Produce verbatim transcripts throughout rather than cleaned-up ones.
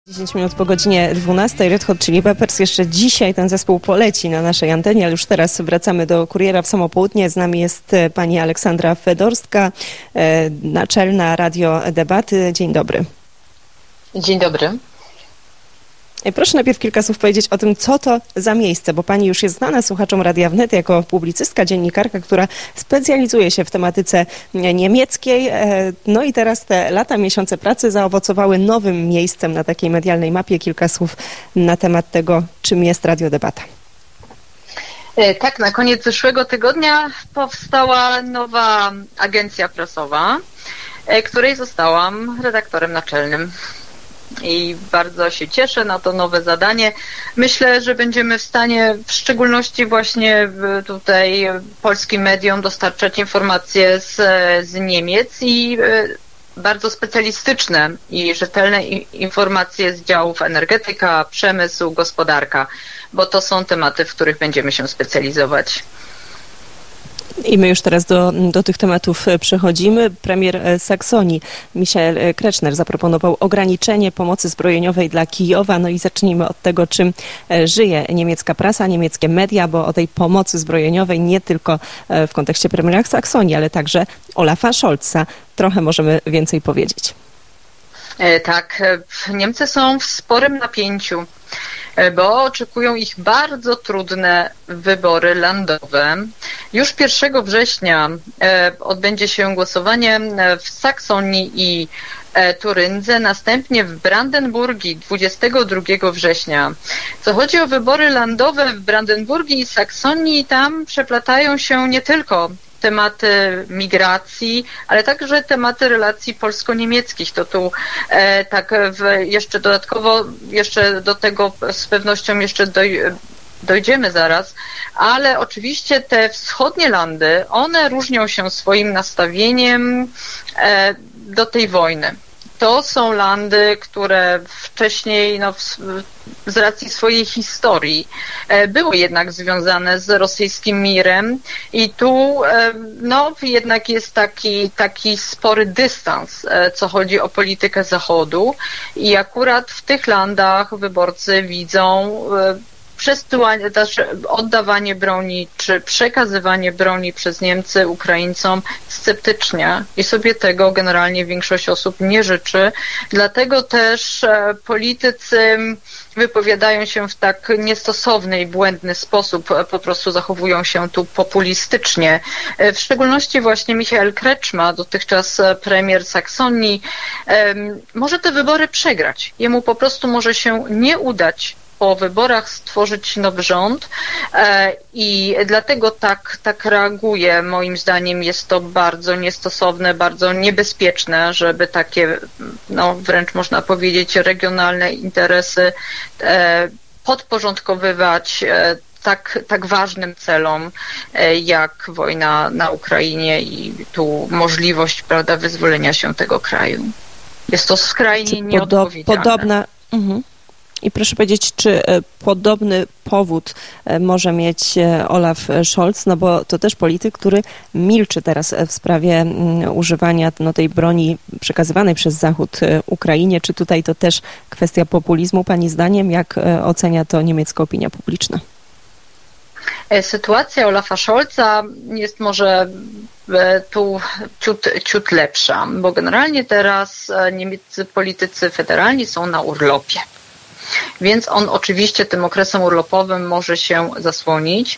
dziesięć minut po godzinie dwunastej. Red Hot Chili Peppers. Jeszcze dzisiaj ten zespół poleci na naszej antenie, ale już teraz wracamy do Kuriera w samo południe. Z nami jest pani Aleksandra Fedorstka, naczelna Radio Debaty. Dzień dobry. Dzień dobry. Proszę najpierw kilka słów powiedzieć o tym, co to za miejsce, bo pani już jest znana słuchaczom Radia Wnet jako publicystka, dziennikarka, która specjalizuje się w tematyce niemieckiej. No i teraz te lata, miesiące pracy zaowocowały nowym miejscem na takiej medialnej mapie. Kilka słów na temat tego, czym jest Radio Debata. Tak, na koniec zeszłego tygodnia powstała nowa agencja prasowa, której zostałam redaktorem naczelnym. I bardzo się cieszę na to nowe zadanie. Myślę, że będziemy w stanie w szczególności właśnie tutaj polskim mediom dostarczać informacje z, z Niemiec i bardzo specjalistyczne i rzetelne informacje z działów energetyka, przemysł, gospodarka, bo to są tematy, w których będziemy się specjalizować. I my już teraz do, do tych tematów przechodzimy. Premier Saksonii, Michael Kretschmer, zaproponował ograniczenie pomocy zbrojeniowej dla Kijowa. No i zacznijmy od tego, czym żyje niemiecka prasa, niemieckie media, bo o tej pomocy zbrojeniowej nie tylko w kontekście premiera Saksonii, ale także Olafa Scholza. Trochę możemy więcej powiedzieć. Tak, Niemcy są w sporym napięciu, bo oczekują ich bardzo trudne wybory landowe. Już pierwszego września odbędzie się głosowanie w Saksonii i Turyndze, następnie w Brandenburgii dwudziestego drugiego września. Co chodzi o wybory landowe w Brandenburgii i Saksonii, tam przeplatają się nie tylko tematy migracji, ale także tematy relacji polsko-niemieckich. To tu e, tak w, jeszcze dodatkowo, jeszcze do tego z pewnością jeszcze doj, dojdziemy zaraz, ale oczywiście te wschodnie landy, one różnią się swoim nastawieniem e, do tej wojny. To są landy, które wcześniej, no, z racji swojej historii były jednak związane z rosyjskim mirem i tu no, jednak jest taki, taki spory dystans, co chodzi o politykę Zachodu i akurat w tych landach wyborcy widzą przesyłanie, oddawanie broni czy przekazywanie broni przez Niemcy Ukraińcom sceptycznie i sobie tego generalnie większość osób nie życzy. Dlatego też politycy wypowiadają się w tak niestosowny i błędny sposób, po prostu zachowują się tu populistycznie. W szczególności właśnie Michael Kretschmer, dotychczas premier Saksonii, może te wybory przegrać. Jemu po prostu może się nie udać po wyborach stworzyć nowy rząd i dlatego tak, tak reaguje. Moim zdaniem jest to bardzo niestosowne, bardzo niebezpieczne, żeby takie, no wręcz można powiedzieć, regionalne interesy podporządkowywać tak, tak ważnym celom jak wojna na Ukrainie i tu możliwość, prawda, wyzwolenia się tego kraju. Jest to skrajnie nieodpowiedzialne. Podobna... Mhm. I proszę powiedzieć, czy podobny powód może mieć Olaf Scholz, no bo to też polityk, który milczy teraz w sprawie używania no, tej broni przekazywanej przez Zachód Ukrainie. Czy tutaj to też kwestia populizmu, pani zdaniem? Jak ocenia to niemiecka opinia publiczna? Sytuacja Olafa Scholza jest może tu ciut, ciut lepsza, bo generalnie teraz niemieccy politycy federalni są na urlopie. Więc on oczywiście tym okresem urlopowym może się zasłonić.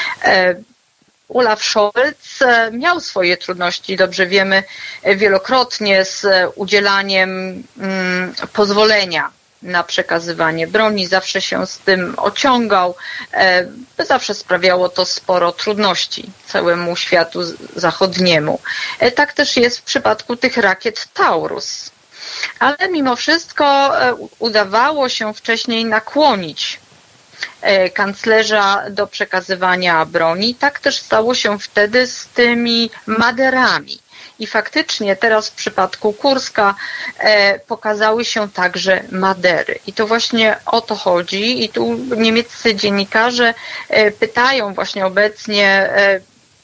Olaf Scholz miał swoje trudności, dobrze wiemy, wielokrotnie z udzielaniem pozwolenia na przekazywanie broni. Zawsze się z tym ociągał. Zawsze sprawiało to sporo trudności całemu światu zachodniemu. Tak też jest w przypadku tych rakiet Taurus. Ale mimo wszystko udawało się wcześniej nakłonić kanclerza do przekazywania broni. Tak też stało się wtedy z tymi Maderami. I faktycznie teraz w przypadku Kurska pokazały się także Madery. I to właśnie o to chodzi. I tu niemieccy dziennikarze pytają właśnie obecnie,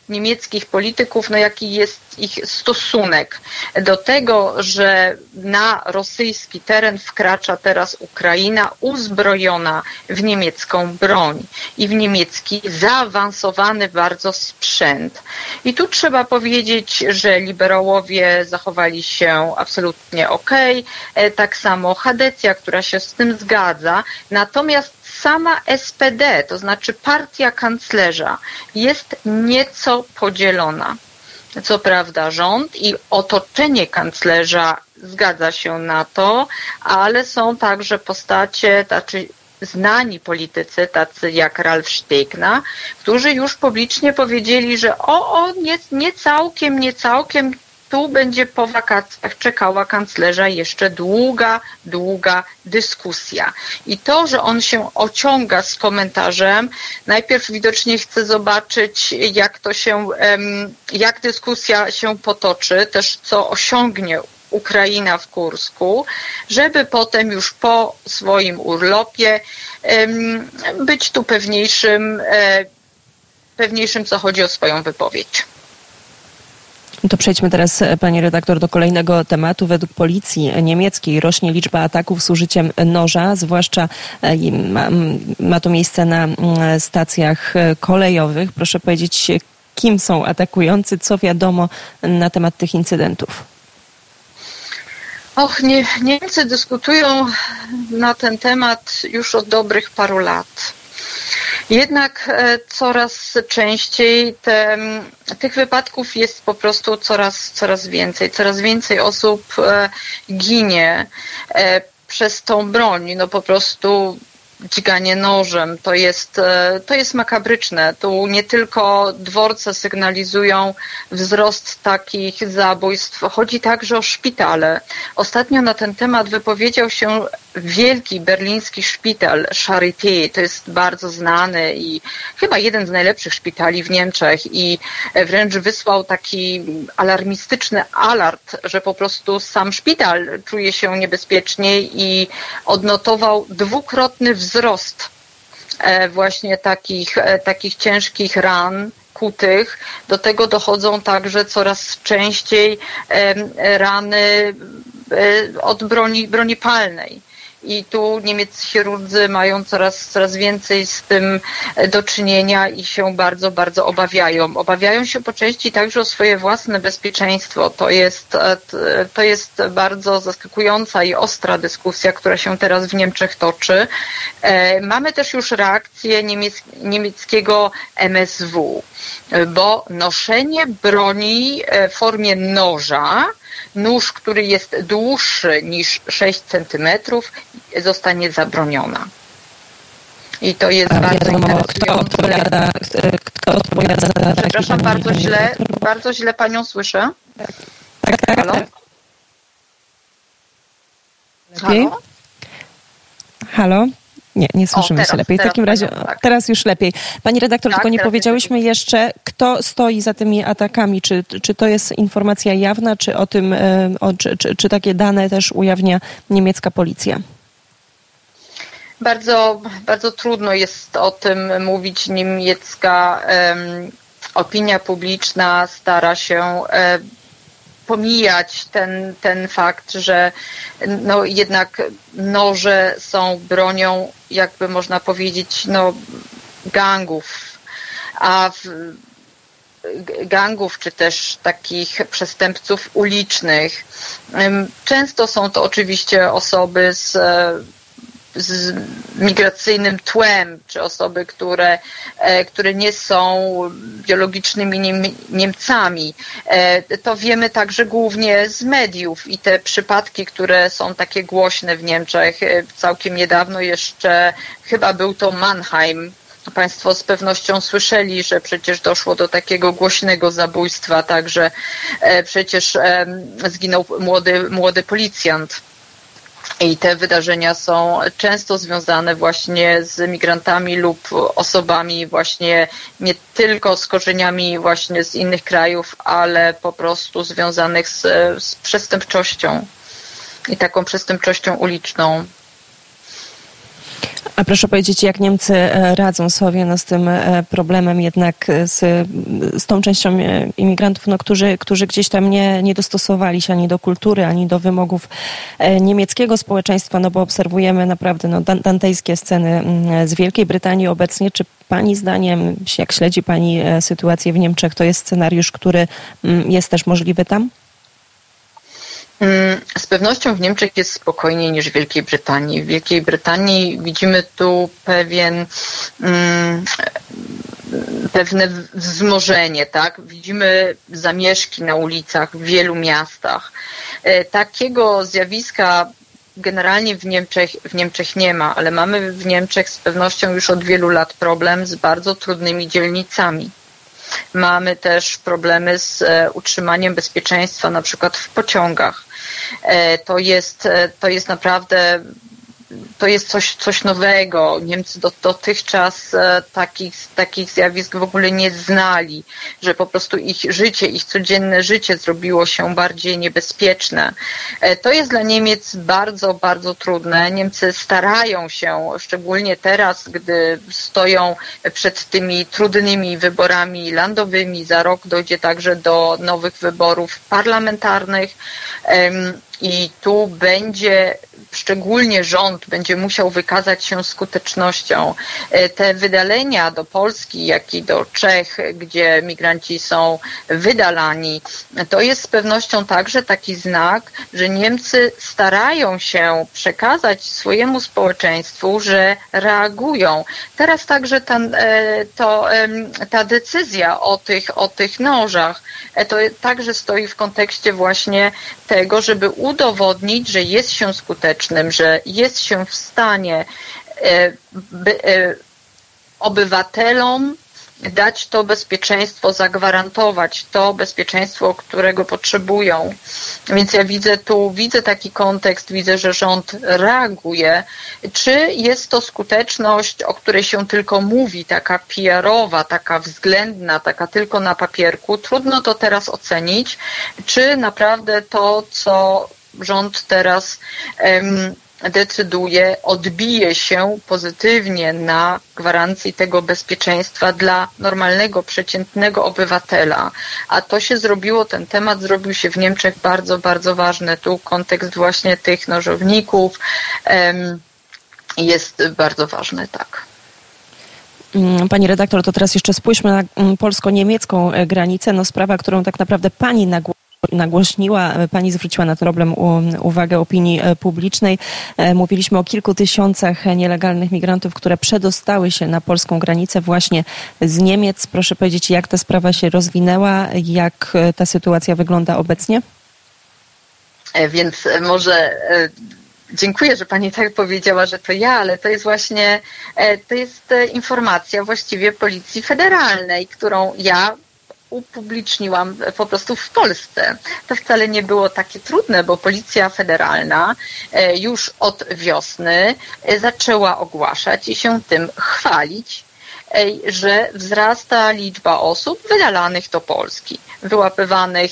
niemieckich polityków, no jaki jest ich stosunek do tego, że na rosyjski teren wkracza teraz Ukraina uzbrojona w niemiecką broń i w niemiecki zaawansowany bardzo sprzęt. I tu trzeba powiedzieć, że liberałowie zachowali się absolutnie okej, tak samo Chadecja, która się z tym zgadza, natomiast sama S P D, to znaczy partia kanclerza, jest nieco podzielona. Co prawda rząd i otoczenie kanclerza zgadza się na to, ale są także postacie, tacy znani politycy, tacy jak Ralf Stegner, którzy już publicznie powiedzieli, że o, o nie, nie całkiem, nie całkiem, tu będzie po wakacjach czekała kanclerza jeszcze długa, długa dyskusja. I to, że on się ociąga z komentarzem, najpierw widocznie chce zobaczyć, jak to się, jak dyskusja się potoczy, też co osiągnie Ukraina w Kursku, żeby potem już po swoim urlopie być tu pewniejszym, pewniejszym, co chodzi o swoją wypowiedź. To przejdźmy teraz, pani redaktor, do kolejnego tematu. Według policji niemieckiej rośnie liczba ataków z użyciem noża, zwłaszcza ma, ma to miejsce na stacjach kolejowych. Proszę powiedzieć, kim są atakujący, co wiadomo na temat tych incydentów? Och, nie, Niemcy dyskutują na ten temat już od dobrych paru lat. Jednak coraz częściej te, tych wypadków jest po prostu coraz, coraz więcej. Coraz więcej osób ginie przez tą broń. No po prostu dźganie nożem to jest, to jest makabryczne. Tu nie tylko dworce sygnalizują wzrost takich zabójstw, chodzi także o szpitale. Ostatnio na ten temat wypowiedział się wielki berliński szpital Charité. To jest bardzo znany i chyba jeden z najlepszych szpitali w Niemczech i wręcz wysłał taki alarmistyczny alert, że po prostu sam szpital czuje się niebezpiecznie i odnotował dwukrotny wzrost właśnie takich, takich ciężkich ran kutych. Do tego dochodzą także coraz częściej rany od broni, broni palnej. I tu niemieccy chirurdzy mają coraz, coraz więcej z tym do czynienia i się bardzo, bardzo obawiają. Obawiają się po części także o swoje własne bezpieczeństwo. To jest, to jest bardzo zaskakująca i ostra dyskusja, która się teraz w Niemczech toczy. Mamy też już reakcję niemiec, niemieckiego M S W, bo noszenie broni w formie noża, nóż, który jest dłuższy niż sześć centymetrów, zostanie zabroniona. I to jest A bardzo wiadomo, interesujące. Kto odpowiada, kto odpowiada za ataki? Przepraszam, bardzo źle, bardzo źle panią słyszę. Tak, tak. Halo? Lepiej? Halo? Halo? Nie, nie słyszymy o, teraz, się lepiej. W teraz, takim razie panią, tak. teraz już lepiej. Pani redaktor, Tak, tylko nie teraz powiedziałyśmy jeszcze, kto stoi za tymi atakami. Czy, czy to jest informacja jawna, czy o tym, o, czy, czy, czy takie dane też ujawnia niemiecka policja? Bardzo, bardzo trudno jest o tym mówić. Niemiecka um, opinia publiczna stara się um, pomijać ten, ten fakt, że no jednak noże są bronią, jakby można powiedzieć, no gangów, a w, gangów czy też takich przestępców ulicznych. Często są to oczywiście osoby z z migracyjnym tłem, czy osoby, które, które nie są biologicznymi Niemcami. To wiemy także głównie z mediów i te przypadki, które są takie głośne w Niemczech. Całkiem niedawno jeszcze chyba był to Mannheim. Państwo z pewnością słyszeli, że przecież doszło do takiego głośnego zabójstwa, także przecież zginął młody, młody policjant. I te wydarzenia są często związane właśnie z migrantami lub osobami właśnie nie tylko z korzeniami właśnie z innych krajów, ale po prostu związanych z, z przestępczością i taką przestępczością uliczną. A proszę powiedzieć, jak Niemcy radzą sobie no, z tym problemem jednak z, z tą częścią imigrantów, no, którzy, którzy gdzieś tam nie, nie dostosowali się ani do kultury, ani do wymogów niemieckiego społeczeństwa, no bo obserwujemy naprawdę no, dantejskie sceny z Wielkiej Brytanii obecnie. Czy Pani zdaniem, jak śledzi Pani sytuację w Niemczech, to jest scenariusz, który jest też możliwy tam? Z pewnością w Niemczech jest spokojniej niż w Wielkiej Brytanii. W Wielkiej Brytanii widzimy tu pewien, um, pewne wzmożenie, tak? Widzimy zamieszki na ulicach w wielu miastach. Takiego zjawiska generalnie w Niemczech, w Niemczech nie ma, ale mamy w Niemczech z pewnością już od wielu lat problem z bardzo trudnymi dzielnicami. Mamy też problemy z utrzymaniem bezpieczeństwa, na przykład w pociągach. To jest, to jest naprawdę, to jest coś, coś nowego. Niemcy do, dotychczas takich, takich zjawisk w ogóle nie znali, że po prostu ich życie, ich codzienne życie zrobiło się bardziej niebezpieczne. To jest dla Niemiec bardzo, bardzo trudne. Niemcy starają się, szczególnie teraz, gdy stoją przed tymi trudnymi wyborami landowymi, za rok dojdzie także do nowych wyborów parlamentarnych i tu będzie szczególnie rząd będzie musiał wykazać się skutecznością. Te wydalenia do Polski, jak i do Czech, gdzie migranci są wydalani, to jest z pewnością także taki znak, że Niemcy starają się przekazać swojemu społeczeństwu, że reagują. Teraz także ta, to, ta decyzja o tych, o tych nożach, to także stoi w kontekście właśnie tego, żeby udowodnić, że jest się skutecznym, że jest się w stanie e, by, e, obywatelom dać to bezpieczeństwo, zagwarantować to bezpieczeństwo, którego potrzebują. Więc ja widzę tu, widzę taki kontekst, widzę, że rząd reaguje. Czy jest to skuteczność, o której się tylko mówi, taka P R-owa, taka względna, taka tylko na papierku? Trudno to teraz ocenić. Czy naprawdę to, co rząd teraz um, decyduje, odbije się pozytywnie na gwarancji tego bezpieczeństwa dla normalnego, przeciętnego obywatela. A to się zrobiło, ten temat zrobił się w Niemczech bardzo, bardzo ważny. Tu kontekst właśnie tych nożowników um, jest bardzo ważny, tak. Pani redaktor, to teraz jeszcze spójrzmy na polsko-niemiecką granicę. No sprawa, którą tak naprawdę Pani nagłośniła. nagłośniła, Pani zwróciła na ten problem uwagę opinii publicznej. Mówiliśmy o kilku tysiącach nielegalnych migrantów, które przedostały się na polską granicę właśnie z Niemiec. Proszę powiedzieć, jak ta sprawa się rozwinęła, jak ta sytuacja wygląda obecnie? Więc może dziękuję, że Pani tak powiedziała, że to ja, ale to jest właśnie, to jest informacja właściwie Policji Federalnej, którą ja upubliczniłam po prostu w Polsce. To wcale nie było takie trudne, bo Policja Federalna już od wiosny zaczęła ogłaszać i się tym chwalić, że wzrasta liczba osób wydalanych do Polski, wyłapywanych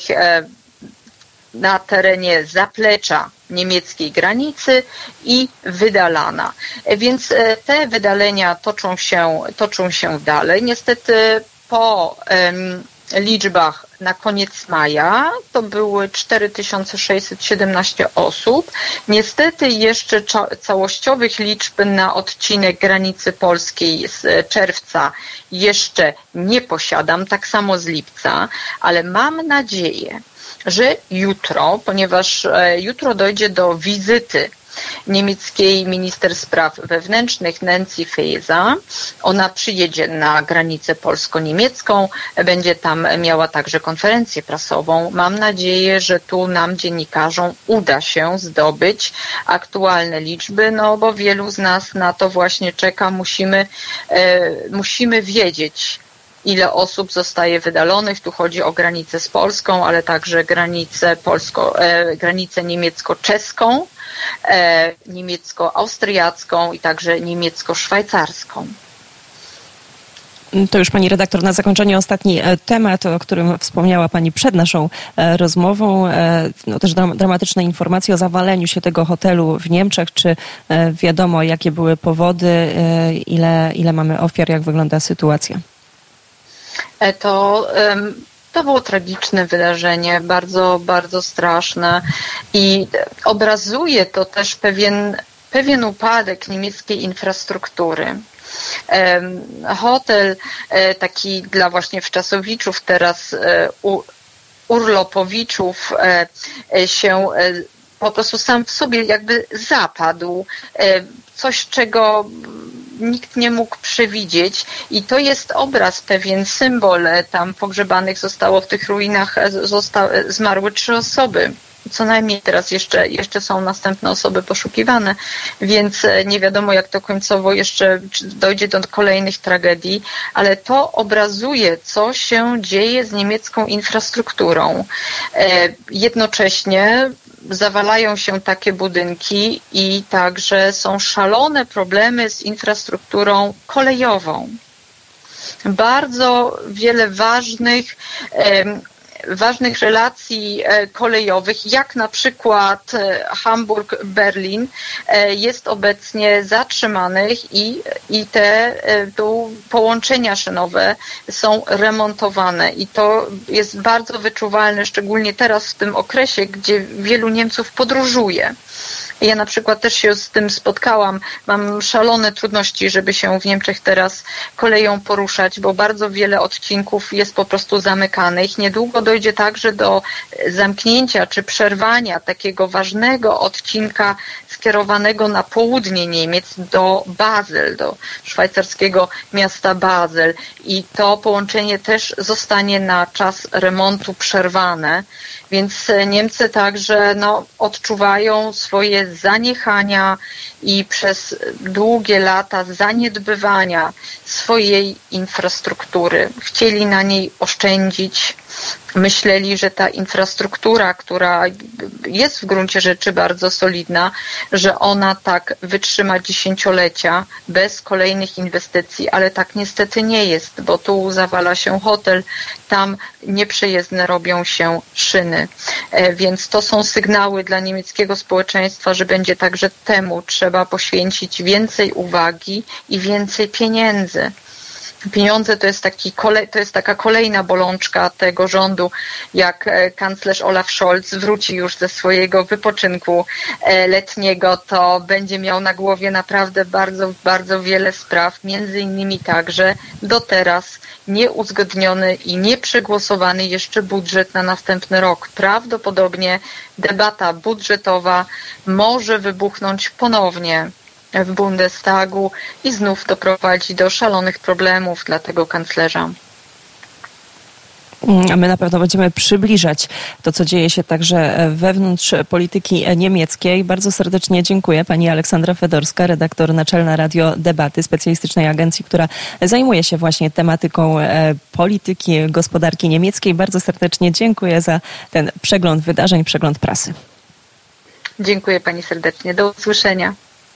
na terenie zaplecza niemieckiej granicy i wydalana. Więc te wydalenia toczą się, toczą się dalej. Niestety po um, liczbach na koniec maja to były cztery tysiące sześćset siedemnaście osób. Niestety jeszcze cza- całościowych liczb na odcinek granicy polskiej z czerwca jeszcze nie posiadam, tak samo z lipca, ale mam nadzieję, że jutro, ponieważ jutro dojdzie do wizyty niemieckiej minister spraw wewnętrznych Nancy Faeser. Ona przyjedzie na granicę polsko-niemiecką, będzie tam miała także konferencję prasową. Mam nadzieję, że tu nam, dziennikarzom, uda się zdobyć aktualne liczby, no bo wielu z nas na to właśnie czeka. Musimy, e, musimy wiedzieć, ile osób zostaje wydalonych. Tu chodzi o granicę z Polską, ale także granicę, polsko, e, granicę niemiecko-czeską, e, niemiecko-austriacką i także niemiecko-szwajcarską. To już pani redaktor, na zakończenie ostatni temat, o którym wspomniała pani przed naszą rozmową. No też dramatyczne informacje o zawaleniu się tego hotelu w Niemczech. Czy wiadomo, jakie były powody, ile, ile mamy ofiar, jak wygląda sytuacja? To... Um... To było tragiczne wydarzenie, bardzo, bardzo straszne i obrazuje to też pewien, pewien upadek niemieckiej infrastruktury. Hotel taki dla właśnie wczasowiczów, teraz urlopowiczów się po prostu sam w sobie jakby zapadł. Coś, czego nikt nie mógł przewidzieć i to jest obraz, pewien symbol. Tam pogrzebanych zostało w tych ruinach, zosta- zmarły trzy osoby. Co najmniej teraz jeszcze, jeszcze są następne osoby poszukiwane, więc nie wiadomo, jak to końcowo jeszcze dojdzie do kolejnych tragedii, ale to obrazuje, co się dzieje z niemiecką infrastrukturą. Jednocześnie zawalają się takie budynki i także są szalone problemy z infrastrukturą kolejową. Bardzo wiele ważnych ważnych relacji kolejowych, jak na przykład Hamburg-Berlin, jest obecnie zatrzymanych i, i te tu połączenia szynowe są remontowane i to jest bardzo wyczuwalne, szczególnie teraz w tym okresie, gdzie wielu Niemców podróżuje. Ja na przykład też się z tym spotkałam. Mam szalone trudności, żeby się w Niemczech teraz koleją poruszać, bo bardzo wiele odcinków jest po prostu zamykanych. Niedługo dojdzie także do zamknięcia czy przerwania takiego ważnego odcinka skierowanego na południe Niemiec do Basel, do szwajcarskiego miasta Basel. I to połączenie też zostanie na czas remontu przerwane. Więc Niemcy także no, odczuwają swoje zaniechania i przez długie lata zaniedbywania swojej infrastruktury. Chcieli na niej oszczędzić. Myśleli, że ta infrastruktura, która jest w gruncie rzeczy bardzo solidna, że ona tak wytrzyma dziesięciolecia bez kolejnych inwestycji, ale tak niestety nie jest, bo tu zawala się hotel, tam nieprzejezdne robią się szyny. Więc to są sygnały dla niemieckiego społeczeństwa, że będzie także temu trzeba poświęcić więcej uwagi i więcej pieniędzy. Pieniądze to jest, taki kolej, to jest taka kolejna bolączka tego rządu, jak kanclerz Olaf Scholz wróci już ze swojego wypoczynku letniego, to będzie miał na głowie naprawdę bardzo, bardzo wiele spraw, między innymi także do teraz nieuzgodniony i nieprzegłosowany jeszcze budżet na następny rok. Prawdopodobnie debata budżetowa może wybuchnąć ponownie w Bundestagu i znów doprowadzi do szalonych problemów dla tego kanclerza. A my na pewno będziemy przybliżać to, co dzieje się także wewnątrz polityki niemieckiej. Bardzo serdecznie dziękuję. Pani Aleksandra Fedorska, redaktor naczelna Radio Debaty, specjalistycznej agencji, która zajmuje się właśnie tematyką polityki, gospodarki niemieckiej. Bardzo serdecznie dziękuję za ten przegląd wydarzeń, przegląd prasy. Dziękuję pani serdecznie. Do usłyszenia.